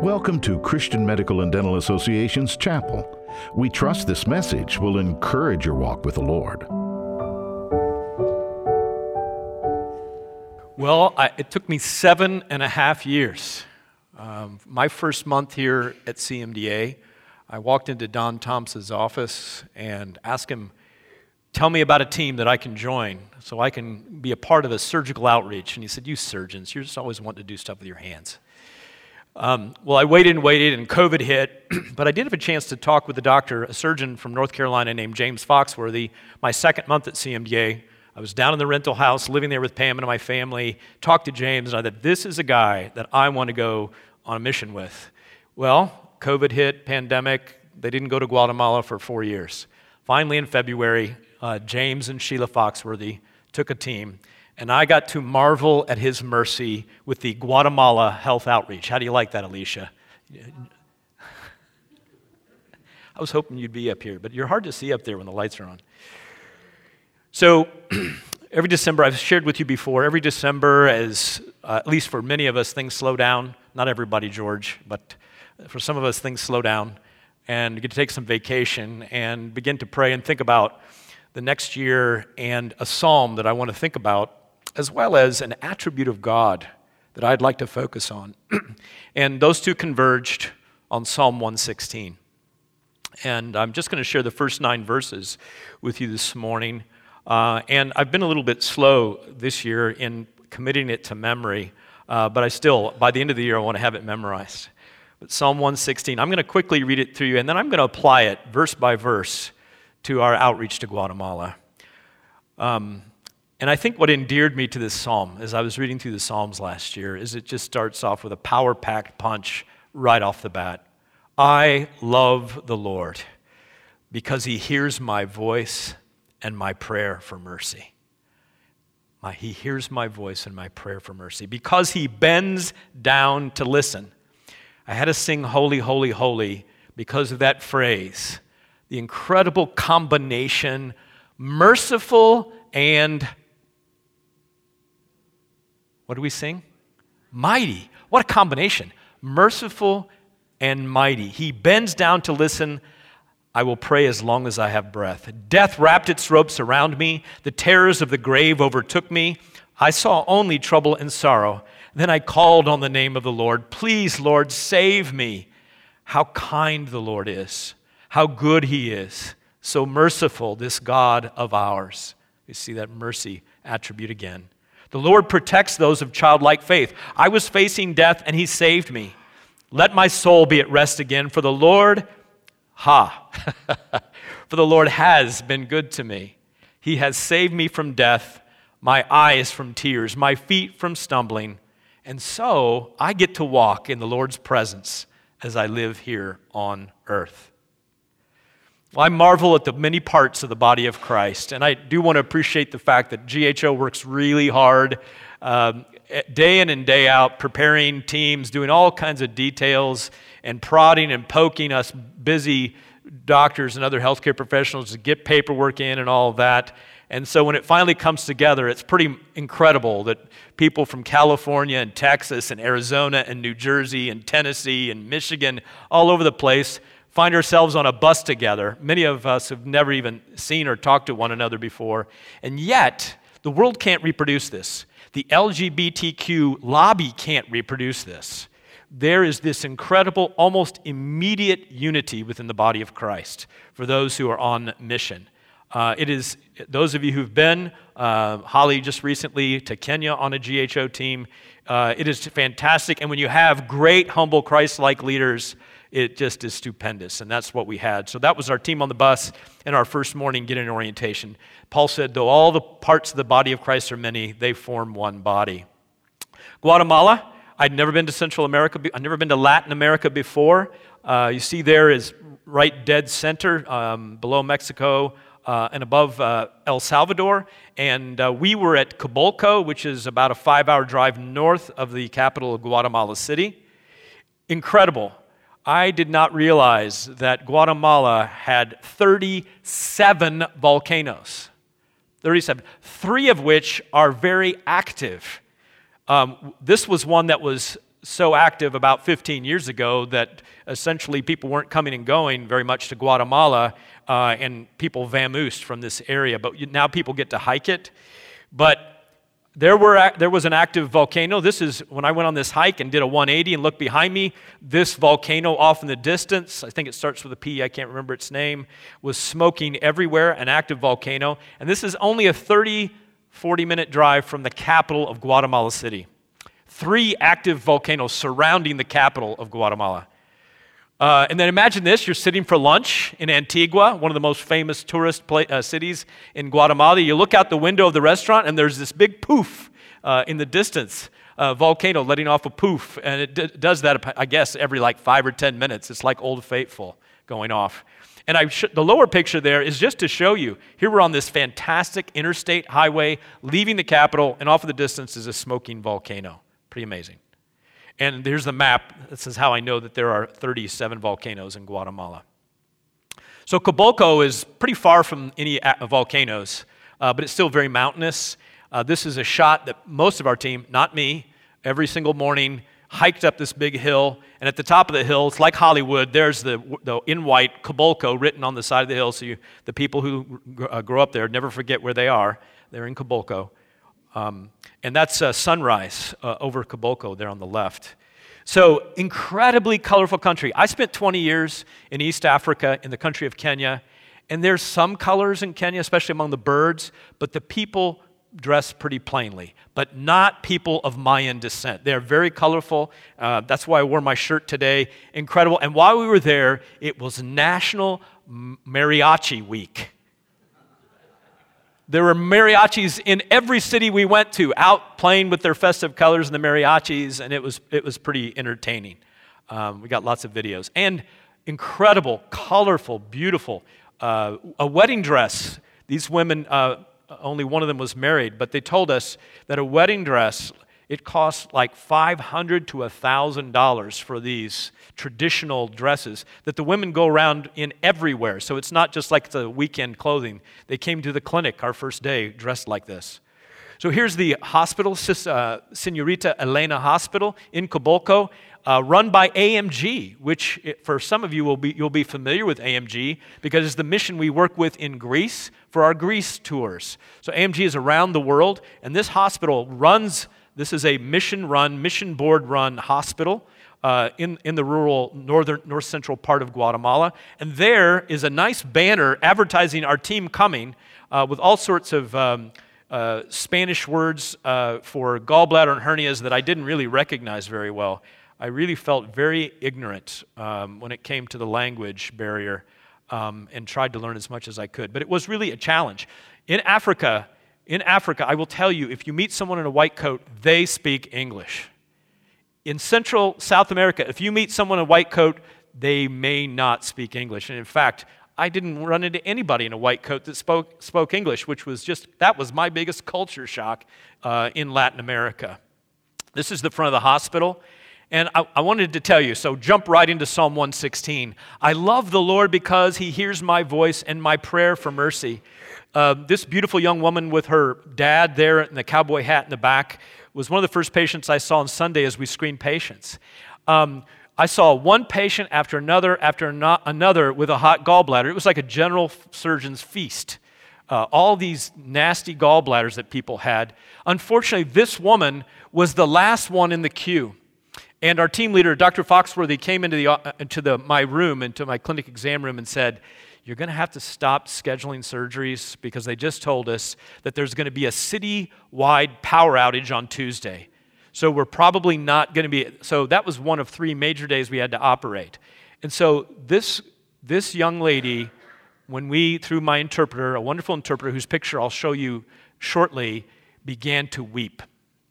Welcome to Christian Medical and Dental Association's Chapel. We trust this message will encourage your walk with the Lord. Well, it took me 7.5 years. My first month here at CMDA, I walked into Don Thompson's office and asked him, tell me about a team that I can join so I can be a part of a surgical outreach. And he said, you surgeons, you're just always wanting to do stuff with your hands. Well, I waited and COVID hit, but I did have a chance to talk with a doctor, a surgeon from North Carolina named James Foxworthy, my second month at CMDA. I was down in the rental house, living there with Pam and my family, talked to James, and I thought, this is a guy that I want to go on a mission with. Well, COVID hit, pandemic, they didn't go to Guatemala for 4 years. Finally, in February, James and Sheila Foxworthy took a team, and I got to marvel at his mercy with the Guatemala Health Outreach. How do you like that, Alicia? I was hoping you'd be up here, but you're hard to see up there when the lights are on. So every December, I've shared with you before, every December, as at least for many of us, things slow down. Not everybody, George, but for some of us, things slow down, and you get to take some vacation and begin to pray and think about the next year and a psalm that I want to think about, as well as an attribute of God that I'd like to focus on. And those two converged on Psalm 116. And I'm just going to share the first 9 verses with you this morning. And I've been a little bit slow this year in committing it to memory, but I still, by the end of the year, I want to have it memorized. But Psalm 116, I'm going to quickly read it through you, and then I'm going to apply it verse by verse to our outreach to Guatemala. And I think what endeared me to this psalm, as I was reading through the Psalms last year, is it just starts off with a power-packed punch right off the bat. I love the Lord because He hears my voice and my prayer for mercy. He hears my voice and my prayer for mercy. Because He bends down to listen. I had to sing Holy, Holy, Holy because of that phrase. The incredible combination, merciful and, what do we sing? Mighty. What a combination. Merciful and mighty. He bends down to listen. I will pray as long as I have breath. Death wrapped its ropes around me. The terrors of the grave overtook me. I saw only trouble and sorrow. Then I called on the name of the Lord. Please, Lord, save me. How kind the Lord is. How good He is. So merciful, this God of ours. You see that mercy attribute again. The Lord protects those of childlike faith. I was facing death and He saved me. Let my soul be at rest again, for the Lord for the Lord has been good to me. He has saved me from death, my eyes from tears, my feet from stumbling. And so I get to walk in the Lord's presence as I live here on earth. Well, I marvel at the many parts of the body of Christ, and I do want to appreciate the fact that GHO works really hard, day in and day out, preparing teams, doing all kinds of details, and prodding and poking us busy doctors and other healthcare professionals to get paperwork in and all of that. And so when it finally comes together, it's pretty incredible that people from California and Texas and Arizona and New Jersey and Tennessee and Michigan, all over the place, find ourselves on a bus together. Many of us have never even seen or talked to one another before. And yet, the world can't reproduce this. The LGBTQ lobby can't reproduce this. There is this incredible, almost immediate unity within the body of Christ for those who are on mission. It is those of you who've been, Holly just recently to Kenya on a GHO team, it is fantastic. And when you have great, humble, Christ-like leaders, it just is stupendous. And that's what we had. So that was our team on the bus in our first morning getting orientation. Paul said, though all the parts of the body of Christ are many, they form one body. Guatemala. I'd never been to Central America. I'd never been to Latin America before. You see there is right dead center below Mexico and above El Salvador. And we were at Cobolco, which is about a 5-hour drive north of the capital of Guatemala City. Incredible. I did not realize that Guatemala had 37 volcanoes. 37. 3 of which are very active. This was one that was so active about 15 years ago that essentially people weren't coming and going very much to Guatemala, and people vamoosed from this area. But now people get to hike it. But there was an active volcano. This is when I went on this hike and did a 180 and looked behind me. This volcano off in the distance, I think it starts with a P, I can't remember its name, was smoking everywhere, an active volcano. And this is only a 40-minute drive from the capital of Guatemala City. 3 active volcanoes surrounding the capital of Guatemala. And then imagine this, you're sitting for lunch in Antigua, one of the most famous tourist cities in Guatemala. You look out the window of the restaurant and there's this big poof in the distance, volcano letting off a poof. And it does that, I guess, every like 5 or 10 minutes. It's like Old Faithful going off. And the lower picture there is just to show you, here we're on this fantastic interstate highway leaving the capital, and off in the distance is a smoking volcano. Pretty amazing. And here's the map. This is how I know that there are 37 volcanoes in Guatemala. So Cobolco is pretty far from any volcanoes, but it's still very mountainous. This is a shot that most of our team, not me, every single morning hiked up this big hill. And at the top of the hill, it's like Hollywood. There's the in white Cobolco written on the side of the hill, so the people who grow up there never forget where they are. They're in Cobolco. And that's sunrise over Cobolco there on the left. So incredibly colorful country. I spent 20 years in East Africa in the country of Kenya, and there's some colors in Kenya, especially among the birds, but the people dress pretty plainly, but not people of Mayan descent. They're very colorful. That's why I wore my shirt today. Incredible. And while we were there, it was National Mariachi Week. There were mariachis in every city we went to, out playing with their festive colors and the mariachis, and it was pretty entertaining. We got lots of videos. And incredible, colorful, beautiful. A wedding dress. These women, only one of them was married, but they told us that a wedding dress, it costs like $500 to $1,000 for these traditional dresses that the women go around in everywhere. So it's not just like the weekend clothing. They came to the clinic our first day dressed like this. So here's the hospital, Señorita Elena Hospital in Cobolco, run by AMG, which for some of you you'll be familiar with AMG because it's the mission we work with in Greece for our Greece tours. So AMG is around the world, and this hospital this is a mission board run hospital in the rural north central part of Guatemala. And there is a nice banner advertising our team coming with all sorts of Spanish words for gallbladder and hernias that I didn't really recognize very well. I really felt very ignorant when it came to the language barrier and tried to learn as much as I could. But it was really a challenge. In Africa, I will tell you, if you meet someone in a white coat, they speak English. In Central South America, if you meet someone in a white coat, they may not speak English. And in fact, I didn't run into anybody in a white coat that spoke English, that was my biggest culture shock in Latin America. This is the front of the hospital. And I wanted to tell you, so jump right into Psalm 116. I love the Lord because he hears my voice and my prayer for mercy. This beautiful young woman with her dad there in the cowboy hat in the back was one of the first patients I saw on Sunday as we screened patients. I saw one patient after another with a hot gallbladder. It was like a general surgeon's feast. All these nasty gallbladders that people had. Unfortunately, this woman was the last one in the queue. And our team leader, Dr. Foxworthy, came into my room, into my clinic exam room, and said, "You're going to have to stop scheduling surgeries because they just told us that there's going to be a city-wide power outage on Tuesday. So we're probably not going to be." So that was one of 3 major days we had to operate. And so this young lady, when we, through my interpreter, a wonderful interpreter whose picture I'll show you shortly, began to weep.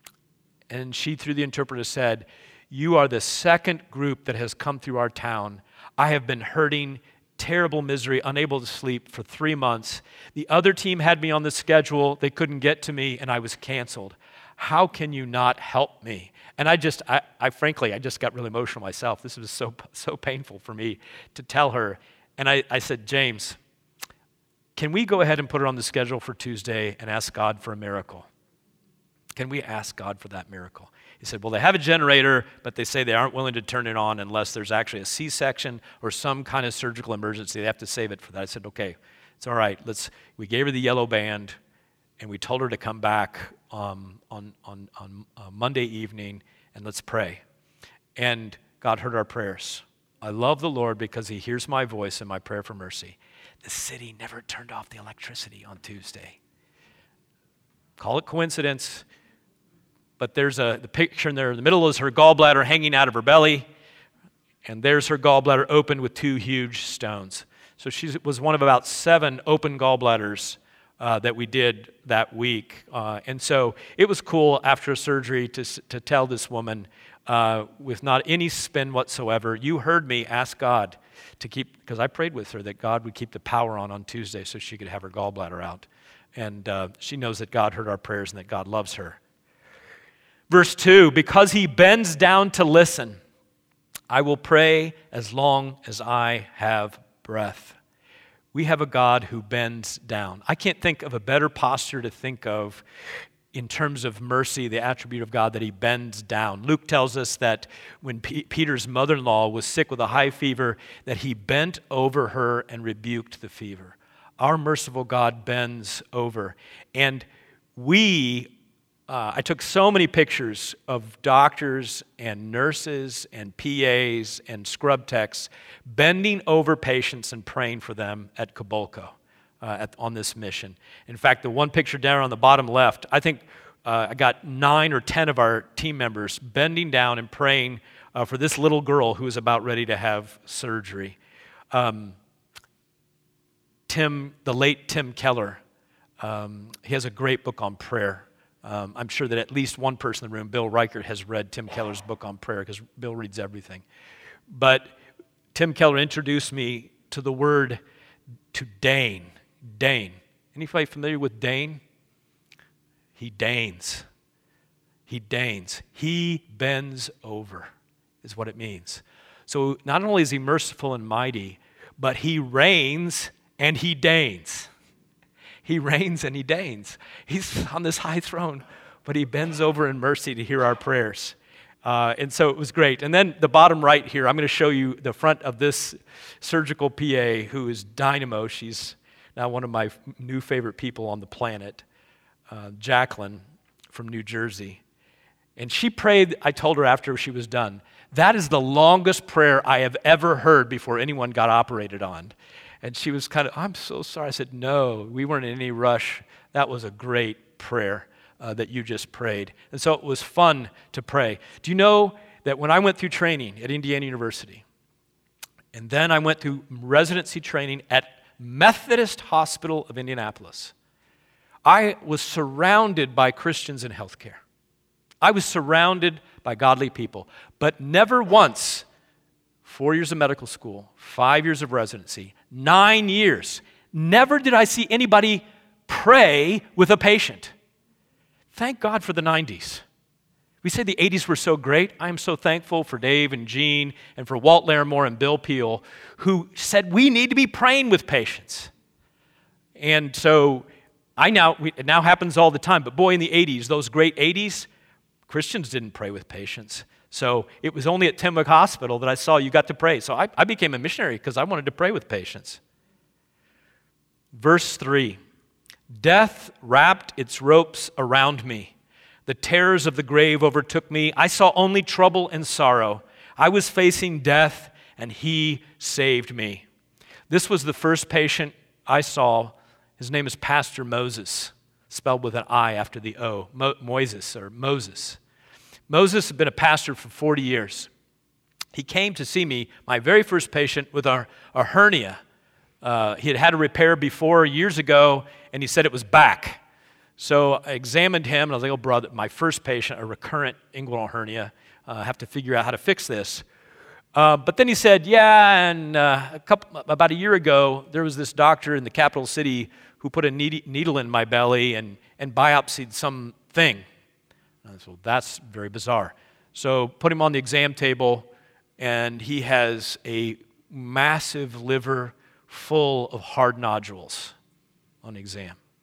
And she, through the interpreter, said, "You are the second group that has come through our town. I have been hurting, terrible misery, unable to sleep for 3 months. The other team had me on the schedule. They couldn't get to me, and I was canceled. How can you not help me?" And I frankly just got really emotional myself. This was so painful for me to tell her. And I said, "James, can we go ahead and put her on the schedule for Tuesday and ask God for a miracle?" Can we ask God for that miracle? He said, well, they have a generator, but they say they aren't willing to turn it on unless there's actually a C-section or some kind of surgical emergency. They have to save it for that. I said, okay, it's all right. We gave her the yellow band, and we told her to come back on Monday evening, and let's pray. And God heard our prayers. I love the Lord because he hears my voice and my prayer for mercy. The city never turned off the electricity on Tuesday. Call it coincidence, but there's the picture in there. In the middle is her gallbladder hanging out of her belly, and there's her gallbladder opened with 2 huge stones. So she was one of about 7 open gallbladders that we did that week. And so it was cool after surgery to tell this woman with not any spin whatsoever, you heard me ask God to keep, because I prayed with her that God would keep the power on Tuesday so she could have her gallbladder out. And she knows that God heard our prayers and that God loves her. Verse 2, because he bends down to listen, I will pray as long as I have breath. We have a God who bends down. I can't think of a better posture to think of in terms of mercy, the attribute of God, that he bends down. Luke tells us that when Peter's mother-in-law was sick with a high fever, that he bent over her and rebuked the fever. Our merciful God bends over. And I took so many pictures of doctors and nurses and PAs and scrub techs bending over patients and praying for them at Cabolco. On this mission. In fact, the one picture down on the bottom left, I think I got 9 or 10 of our team members bending down and praying for this little girl who was about ready to have surgery. The late Tim Keller, he has a great book on prayer. I'm sure that at least one person in the room, Bill Reichert, has read Tim Keller's book on prayer because Bill reads everything. But Tim Keller introduced me to the word to deign. Deign. Anybody familiar with deign? He deigns. He deigns. He bends over is what it means. So not only is he merciful and mighty, but he reigns and he deigns. He reigns and he deigns. He's on this high throne, but he bends over in mercy to hear our prayers. And so it was great. And then the bottom right here, I'm going to show you the front of this surgical PA who is dynamo. She's now one of my new favorite people on the planet, Jacqueline from New Jersey. And she prayed, I told her after she was done, that is the longest prayer I have ever heard before anyone got operated on. And she was kind of, I'm so sorry. I said, no, we weren't in any rush. That was a great prayer that you just prayed. And so it was fun to pray. Do you know that when I went through training at Indiana University, and then I went through residency training at Methodist Hospital of Indianapolis, I was surrounded by Christians in healthcare. I was surrounded by godly people, but never once, 4 years of medical school, 5 years of residency, 9 years, never did I see anybody pray with a patient. Thank God for the 90s. We say the 80s were so great. I am so thankful for Dave and Gene and for Walt Larimore and Bill Peel, who said we need to be praying with patients. And so it now happens all the time. But boy, in the 80s, those great 80s, Christians didn't pray with patients. So it was only at Timbuk Hospital that I saw you got to pray. So I became a missionary because I wanted to pray with patients. Verse 3, death wrapped its ropes around me. The terrors of the grave overtook me. I saw only trouble and sorrow. I was facing death, and he saved me. This was the first patient I saw. His name is Pastor Moses, spelled with an I after the O, Moses. Moses had been a pastor for 40 years. He came to see me, my very first patient, with a hernia. He had had a repair before years ago, and he said it was back. So I examined him, and I was like, oh, brother, my first patient, a recurrent inguinal hernia. I have to figure out how to fix this. But then he said, yeah, and about a year ago, there was this doctor in the capital city who put a needle in my belly and biopsied something. So that's very bizarre. So put him on the exam table, and he has a massive liver full of hard nodules on exam.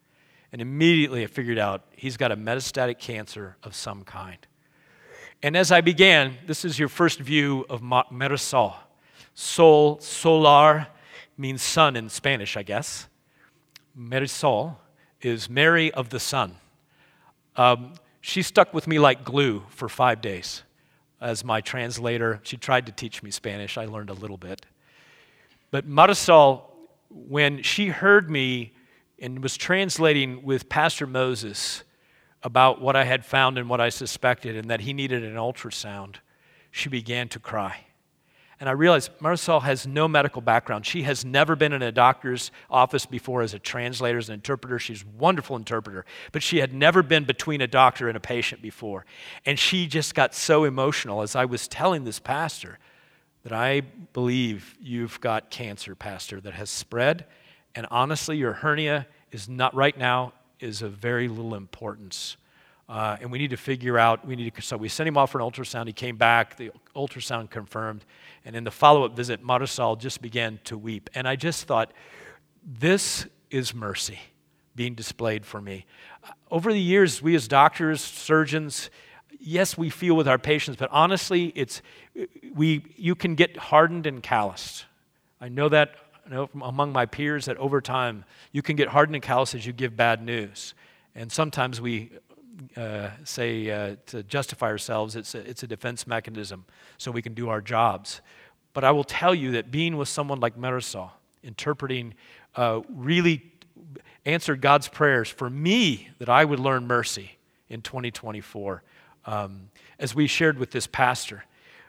And immediately I figured out he's got a metastatic cancer of some kind. And as I began, this is your first view of Marisol. Sol, solar, means sun in Spanish, I guess. Marisol is Mary of the sun. She stuck with me like glue for 5 days as my translator. She tried to teach me Spanish. I learned a little bit. But Marisol, when she heard me and was translating with Pastor Moses about what I had found and what I suspected and that he needed an ultrasound, she began to cry. And I realized Marisol has no medical background. She has never been in a doctor's office before as a translator, as an interpreter. She's a wonderful interpreter. But she had never been between a doctor and a patient before. And she just got so emotional as I was telling this pastor that I believe you've got cancer, pastor, that has spread. And honestly, your hernia is not right now is of very little importance. And we need to figure out, so we sent him off for an ultrasound. He came back, the ultrasound confirmed. And in the follow-up visit, Marisol just began to weep. And I just thought, this is mercy being displayed for me. Over the years, we as doctors, surgeons, yes, we feel with our patients, but honestly, you can get hardened and calloused. I know that from among my peers that over time, you can get hardened and calloused as you give bad news. And sometimes we say to justify ourselves, it's a defense mechanism so we can do our jobs. But I will tell you that being with someone like Marisol, interpreting, really answered God's prayers for me that I would learn mercy in 2024, as we shared with this pastor.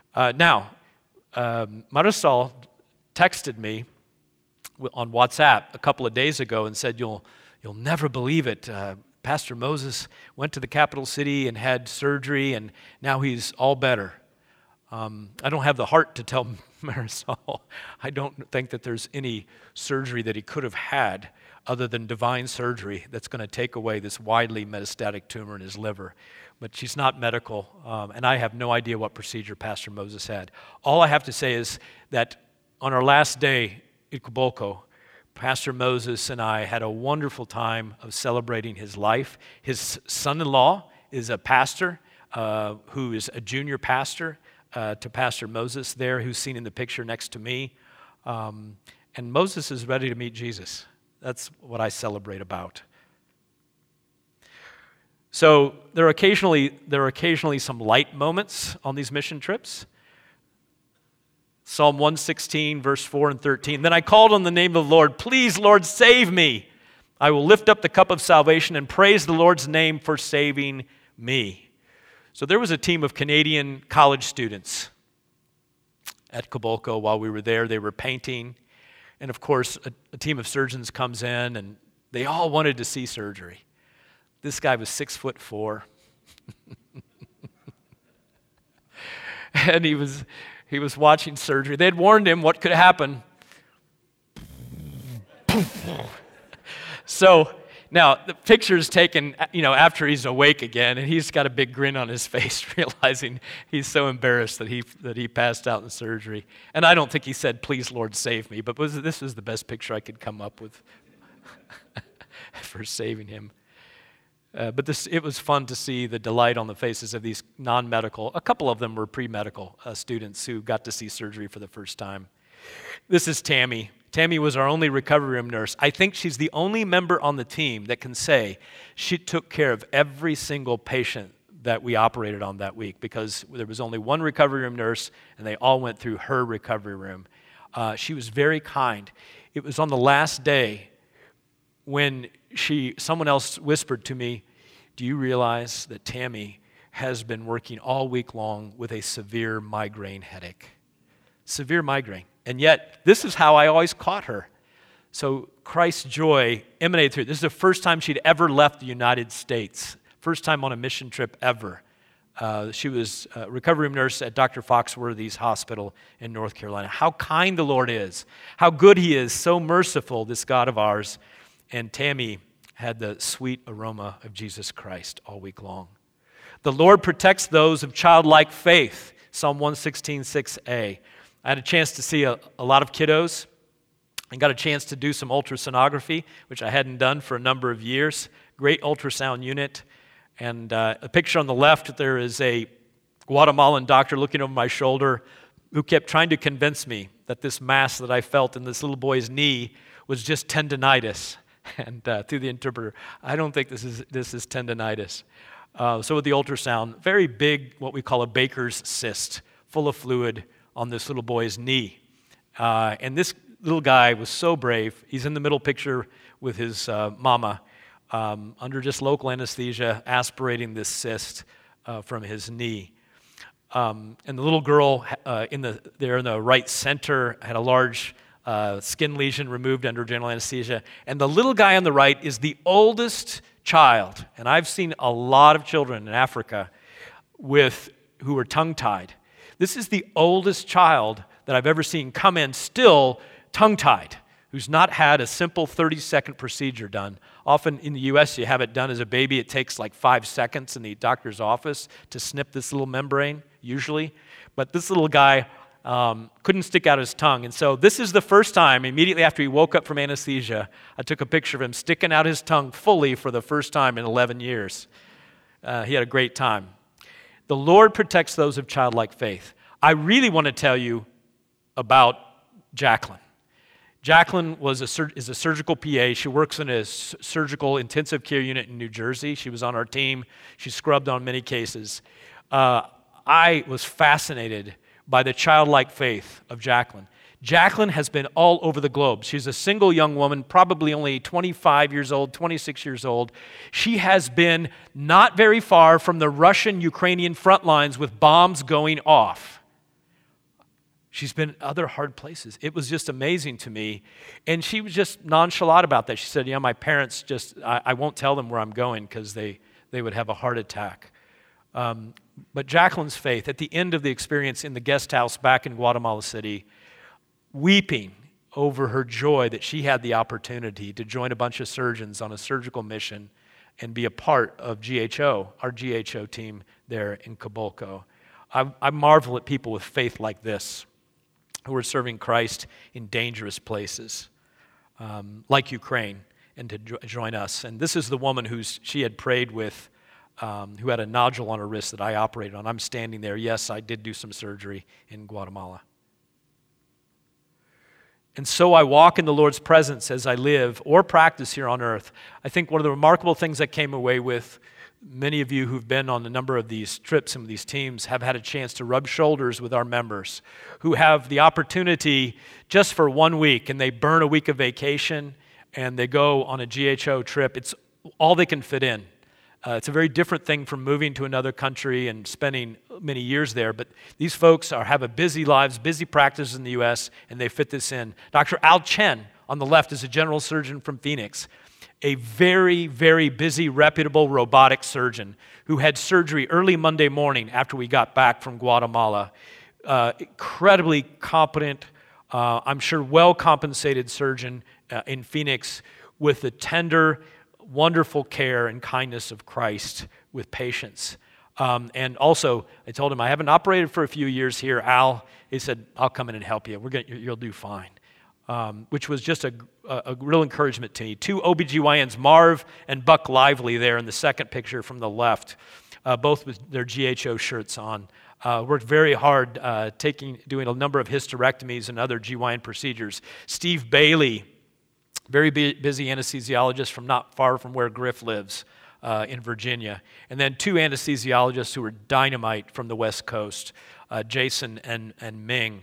Marisol texted me on WhatsApp a couple of days ago and said, you'll never believe it. Pastor Moses went to the capital city and had surgery, and now he's all better. I don't have the heart to tell Marisol. I don't think that there's any surgery that he could have had other than divine surgery that's going to take away this widely metastatic tumor in his liver. But she's not medical, and I have no idea what procedure Pastor Moses had. All I have to say is that on our last day at Cobulco, Pastor Moses and I had a wonderful time of celebrating his life. His son-in-law is a pastor who is a junior pastor to Pastor Moses there, who's seen in the picture next to me. And Moses is ready to meet Jesus. That's what I celebrate about. So there are occasionally some light moments on these mission trips. Psalm 116, verse 4 and 13. Then I called on the name of the Lord. Please, Lord, save me. I will lift up the cup of salvation and praise the Lord's name for saving me. So there was a team of Canadian college students at Cobulco while we were there. They were painting. And of course, a team of surgeons comes in, and they all wanted to see surgery. This guy was 6'4". And he was watching surgery. They had warned him what could happen. So now the picture is taken, after he's awake again, and he's got a big grin on his face, realizing he's so embarrassed that he passed out in surgery. And I don't think he said, "Please, Lord, save me," but this was the best picture I could come up with for saving him. But it was fun to see the delight on the faces of these non-medical, a couple of them were pre-medical students who got to see surgery for the first time. This is Tammy. Tammy was our only recovery room nurse. I think she's the only member on the team that can say she took care of every single patient that we operated on that week, because there was only one recovery room nurse and they all went through her recovery room. She was very kind. It was on the last day when someone else whispered to me, "Do you realize that Tammy has been working all week long with a severe migraine headache?" Severe migraine. And yet, this is how I always caught her. So Christ's joy emanated through. This is the first time she'd ever left the United States. First time on a mission trip ever. She was a recovery room nurse at Dr. Foxworthy's hospital in North Carolina. How kind the Lord is. How good He is. So merciful, this God of ours. And Tammy had the sweet aroma of Jesus Christ all week long. The Lord protects those of childlike faith. Psalm 116, 6a. I had a chance to see a lot of kiddos and got a chance to do some ultrasonography, which I hadn't done for a number of years. great ultrasound unit. And a picture on the left, there is a Guatemalan doctor looking over my shoulder who kept trying to convince me that this mass that I felt in this little boy's knee was just tendinitis. And through the interpreter, I don't think this is tendinitis. So with the ultrasound, very big, what we call a Baker's cyst, full of fluid on this little boy's knee. And this little guy was so brave. He's in the middle picture with his mama under just local anesthesia, aspirating this cyst from his knee. And the little girl there in the right center had a large skin lesion removed under general anesthesia. And the little guy on the right is the oldest child. And I've seen a lot of children in Africa who are tongue-tied. This is the oldest child that I've ever seen come in still tongue-tied, who's not had a simple 30-second procedure done. Often in the U.S., you have it done as a baby. It takes like 5 seconds in the doctor's office to snip this little membrane, usually. But this little guy couldn't stick out his tongue. And so this is the first time, immediately after he woke up from anesthesia, I took a picture of him sticking out his tongue fully for the first time in 11 years. He had a great time. The Lord protects those of childlike faith. I really want to tell you about Jacqueline. Jacqueline is a surgical PA. She works in a surgical intensive care unit in New Jersey. She was on our team. She scrubbed on many cases. I was fascinated by the childlike faith of Jacqueline. Jacqueline has been all over the globe. She's a single young woman, probably only 25 years old, 26 years old. She has been not very far from the Russian-Ukrainian front lines with bombs going off. She's been other hard places. It was just amazing to me. And she was just nonchalant about that. She said, my parents I won't tell them where I'm going because they would have a heart attack. But Jacqueline's faith, at the end of the experience in the guest house back in Guatemala City, weeping over her joy that she had the opportunity to join a bunch of surgeons on a surgical mission and be a part of GHO, our GHO team there in Cabolco. I marvel at people with faith like this, who are serving Christ in dangerous places, like Ukraine, and to join us. And this is the woman she had prayed with, who had a nodule on her wrist that I operated on. I'm standing there. Yes, I did do some surgery in Guatemala. And so I walk in the Lord's presence as I live or practice here on earth. I think one of the remarkable things I came away with, many of you who've been on a number of these trips and these teams have had a chance to rub shoulders with our members who have the opportunity just for 1 week, and they burn a week of vacation and they go on a GHO trip. It's all they can fit in. It's a very different thing from moving to another country and spending many years there, but these folks have a busy lives, busy practices in the U.S., and they fit this in. Dr. Al Chen on the left is a general surgeon from Phoenix, a very, very busy, reputable robotic surgeon who had surgery early Monday morning after we got back from Guatemala. Incredibly competent, I'm sure well-compensated surgeon in Phoenix with the tender, wonderful care and kindness of Christ with patients. And also, I told him, I haven't operated for a few years here, Al. He said, I'll come in and help you. You'll do fine. Which was just a real encouragement to me. 2 OBGYNs, Marv and Buck Lively there in the second picture from the left, both with their GHO shirts on. Worked very hard doing a number of hysterectomies and other GYN procedures. Steve Bailey, very busy anesthesiologist from not far from where Griff lives in Virginia. And then 2 anesthesiologists who were dynamite from the West Coast, Jason and Ming.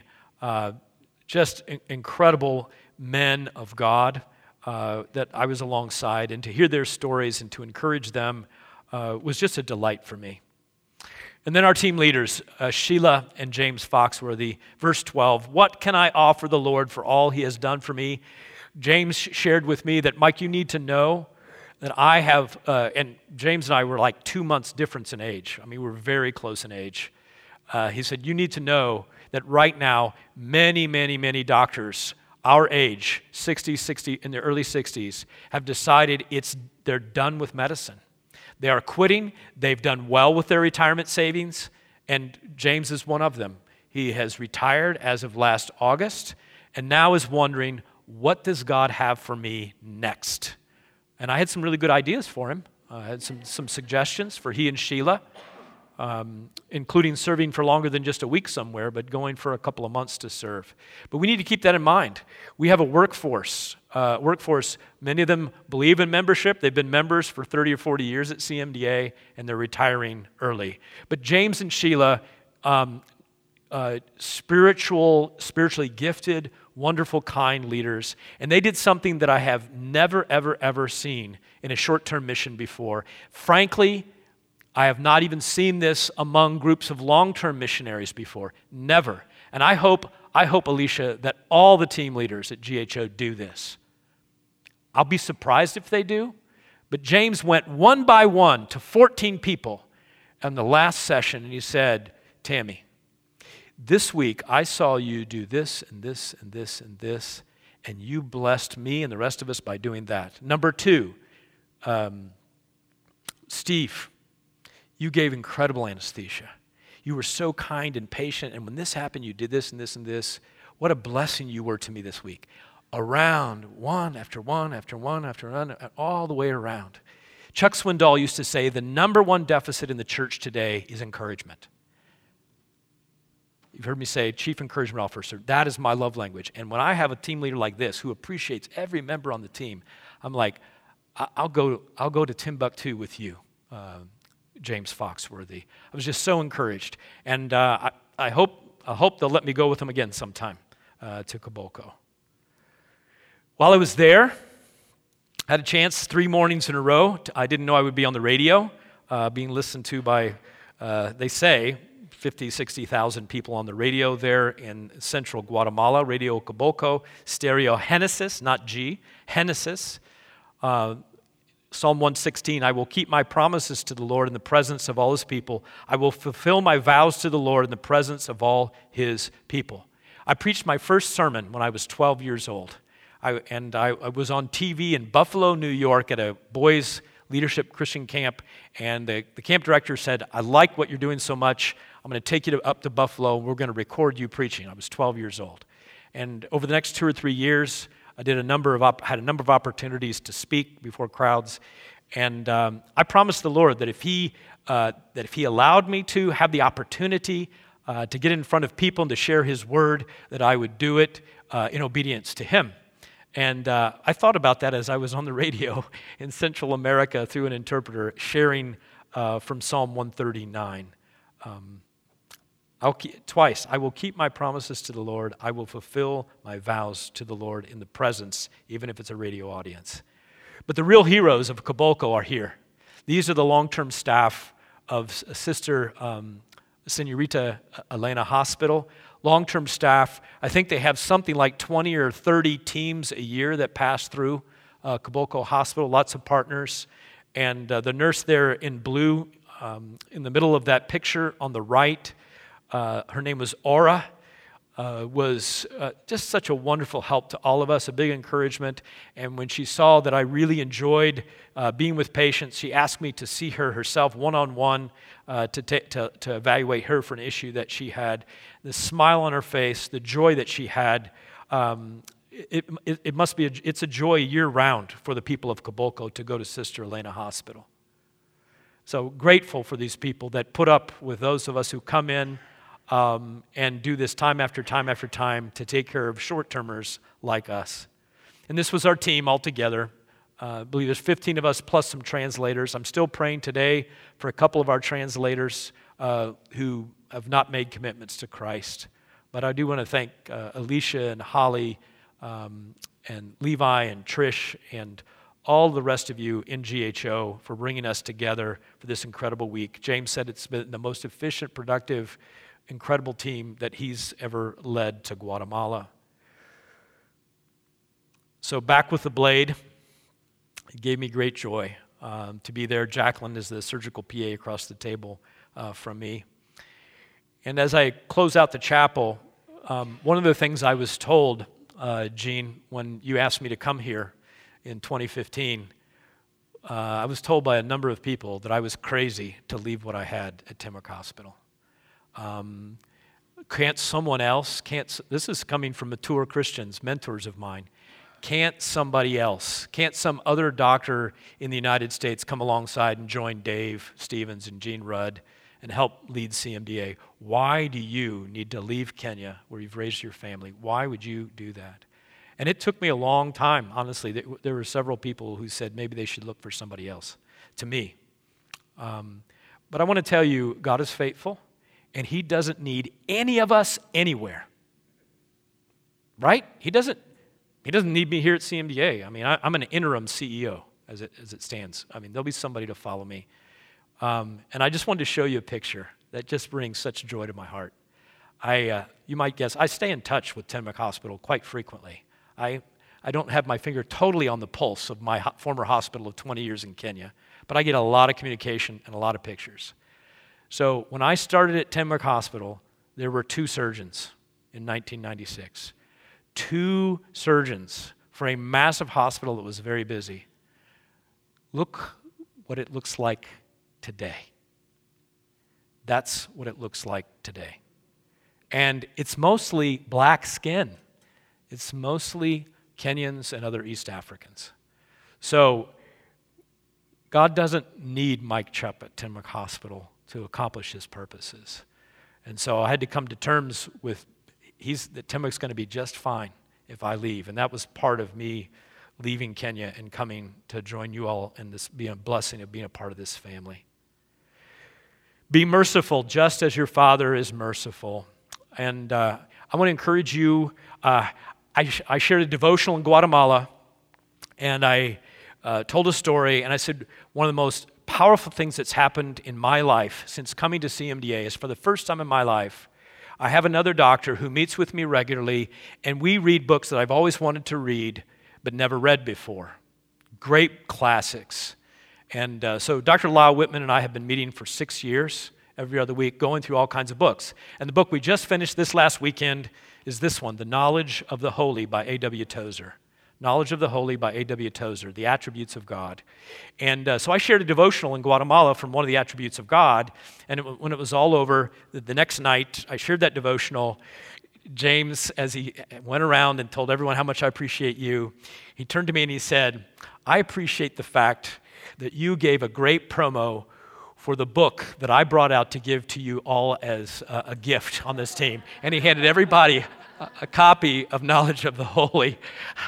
Just incredible men of God that I was alongside. And to hear their stories and to encourage them was just a delight for me. And then our team leaders, Sheila and James Foxworthy, verse 12, what can I offer the Lord for all he has done for me? James shared with me that, Mike, you need to know that I have, and James and I were like 2 months difference in age. I mean, we're very close in age. He said, you need to know that right now, many, many, many doctors our age, 60, in their early 60s, have decided they're done with medicine. They are quitting. They've done well with their retirement savings, and James is one of them. He has retired as of last August, and now is wondering, what does God have for me next? And I had some really good ideas for him. I had some suggestions for he and Sheila, including serving for longer than just a week somewhere, but going for a couple of months to serve. But we need to keep that in mind. We have a workforce. Many of them believe in membership. They've been members for 30 or 40 years at CMDA, and they're retiring early. But James and Sheila, spiritually gifted, wonderful, kind leaders, and they did something that I have never, ever, ever seen in a short-term mission before. Frankly, I have not even seen this among groups of long-term missionaries before. Never. And I hope, Alicia, that all the team leaders at GHO do this. I'll be surprised if they do, but James went one by one to 14 people in the last session, and he said, Tammy, this week I saw you do this and this and this and this, and you blessed me and the rest of us by doing that. Number 2, Steve, you gave incredible anesthesia. You were so kind and patient, and when this happened, you did this and this and this. What a blessing you were to me this week. Around, one after one after one after one, all the way around. Chuck Swindoll used to say, the number one deficit in the church today is encouragement. You've heard me say, Chief Encouragement Officer, that is my love language. And when I have a team leader like this who appreciates every member on the team, I'm like, I'll go to Timbuktu with you, James Foxworthy. I was just so encouraged. And I hope they'll let me go with them again sometime to Koboko. While I was there, I had a chance 3 mornings in a row. I didn't know I would be on the radio, being listened to by, they say, 50, 60,000 people on the radio there in central Guatemala, Radio Koboko, Stereo Genesis, not G, Genesis. Psalm 116, I will keep my promises to the Lord in the presence of all his people. I will fulfill my vows to the Lord in the presence of all his people. I preached my first sermon when I was 12 years old. I was on TV in Buffalo, New York at a boys' leadership Christian camp, and the camp director said, I like what you're doing so much. I'm going to take you up to Buffalo, and we're going to record you preaching. I was 12 years old. And over the next 2 or 3 years, I had a number of opportunities to speak before crowds. And I promised the Lord that if He allowed me to have the opportunity to get in front of people and to share His word, that I would do it in obedience to Him. And I thought about that as I was on the radio in Central America through an interpreter sharing from Psalm 139. Twice, I will keep my promises to the Lord. I will fulfill my vows to the Lord in the presence, even if it's a radio audience. But the real heroes of Koboko are here. These are the long-term staff of Sister Senorita Elena Hospital. Long-term staff, I think they have something like 20 or 30 teams a year that pass through Koboko Hospital, lots of partners. And the nurse there in blue, in the middle of that picture on the right, her name was Aura, was just such a wonderful help to all of us, a big encouragement. And when she saw that I really being with patients, she asked me to see her herself one-on-one to evaluate her for an issue that she had. The smile on her face, the joy that she had, it's a joy year-round for the people of Koboko to go to Sister Elena Hospital. So grateful for these people that put up with those of us who come in and do this time after time after time to take care of short-termers like us. And this was our team all together. I believe there's 15 of us plus some translators. I'm still praying today for a couple of our translators who have not made commitments to Christ. But I do want to thank Alicia and Holly and Levi and Trish and all the rest of you in GHO for bringing us together for this incredible week. James said it's been the most efficient, productive, incredible team that he's ever led to Guatemala. So back with the blade, it gave me great joy to be there. Jacqueline is the surgical PA across the table from me. And as I close out the chapel, one of the things I was told, Gene, when you asked me to come here in 2015, I was told by a number of people that I was crazy to leave what I had at Timbuk Hospital. Can't someone else, this is coming from mature Christians, mentors of mine, can't somebody else, can't some other doctor in the United States come alongside and join Dave Stevens and Gene Rudd and help lead CMDA? Why do you need to leave Kenya where you've raised your family? Why would you do that? And it took me a long time, honestly. There were several people who said maybe they should look for somebody else, to me. But I want to tell you, God is faithful, and he doesn't need any of us anywhere. Right? He doesn't need me here at CMDA. I mean, I'm an interim CEO as it stands. I mean, there'll be somebody to follow me. And I just wanted to show you a picture that just brings such joy to my heart. You might guess, I stay in touch with Tenmark Hospital quite frequently. I don't have my finger totally on the pulse of my former hospital of 20 years in Kenya, but I get a lot of communication and a lot of pictures. So when I started at Tenmark Hospital, there were 2 surgeons in 1996. 2 surgeons for a massive hospital that was very busy. Look what it looks like today. That's what it looks like today. And it's mostly black skin. It's mostly Kenyans and other East Africans. So God doesn't need Mike Chupp at Tenmark Hospital to accomplish his purposes. And so I had to come to terms with that Tenmark's going to be just fine if I leave. And that was part of me leaving Kenya and coming to join you all and this being a blessing of being a part of this family. Be merciful just as your Father is merciful. And I want to encourage you. I shared a devotional in Guatemala, and I told a story, and I said one of the most powerful things that's happened in my life since coming to CMDA is for the first time in my life, I have another doctor who meets with me regularly, and we read books that I've always wanted to read but never read before. Great classics. And so Dr. Lyle Whitman and I have been meeting for 6 years, every other week, going through all kinds of books. And the book we just finished this last weekend is this one, The Knowledge of the Holy by A.W. Tozer. Knowledge of the Holy by A.W. Tozer, The Attributes of God. And so I shared a devotional in Guatemala from one of the attributes of God, and when it was all over, the next night, I shared that devotional. James, as he went around and told everyone how much I appreciate you, he turned to me and he said, I appreciate the fact that you gave a great promo for the book that I brought out to give to you all as a gift on this team. And he handed everybody a copy of Knowledge of the Holy.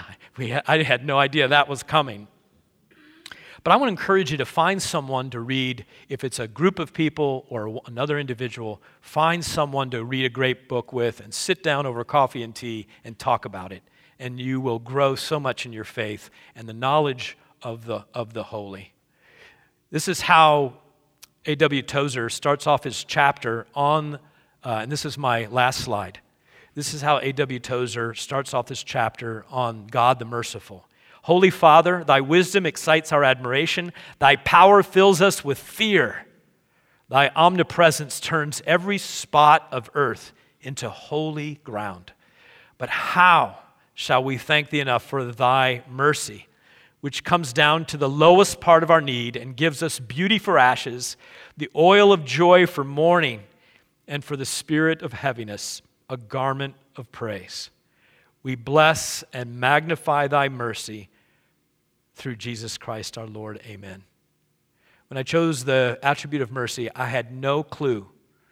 I had no idea that was coming. But I want to encourage you to find someone to read. If it's a group of people or another individual, find someone to read a great book with and sit down over coffee and tea and talk about it. And you will grow so much in your faith and the knowledge of the holy. This is how A.W. Tozer starts off his chapter on, and this is my last slide. This is how A.W. Tozer starts off this chapter on God the Merciful. Holy Father, thy wisdom excites our admiration. Thy power fills us with fear. Thy omnipresence turns every spot of earth into holy ground. But how shall we thank thee enough for thy mercy, which comes down to the lowest part of our need and gives us beauty for ashes, the oil of joy for mourning, and for the spirit of heaviness, a garment of praise. We bless and magnify thy mercy through Jesus Christ our Lord. Amen. When I chose the attribute of mercy, I had no clue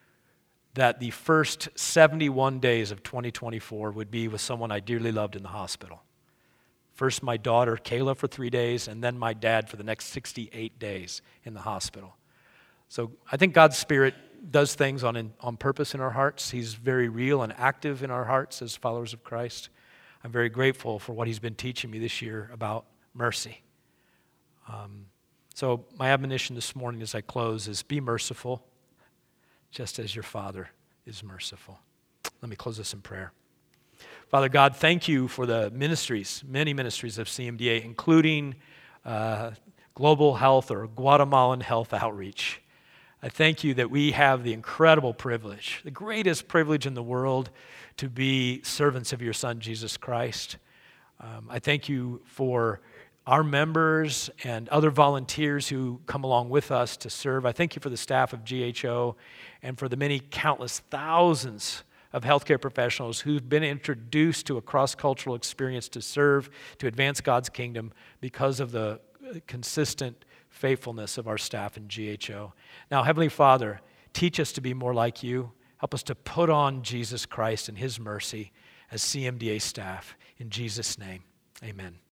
that the first 71 days of 2024 would be with someone I dearly loved in the hospital. First my daughter, Kayla, for 3 days, and then my dad for the next 68 days in the hospital. So I think God's Spirit does things on purpose in our hearts. He's very real and active in our hearts as followers of Christ. I'm very grateful for what he's been teaching me this year about mercy. So my admonition this morning as I close is be merciful, just as your Father is merciful. Let me close this in prayer. Father God, thank you for the ministries, many ministries of CMDA, including Global Health or Guatemalan Health Outreach. I thank you that we have the incredible privilege, the greatest privilege in the world, to be servants of your Son, Jesus Christ. I thank you for our members and other volunteers who come along with us to serve. I thank you for the staff of GHO and for the many countless thousands of healthcare professionals who've been introduced to a cross-cultural experience to serve, to advance God's kingdom because of the consistent faithfulness of our staff in GHO. Now, Heavenly Father, teach us to be more like you. Help us to put on Jesus Christ and his mercy as CMDA staff. In Jesus' name, amen.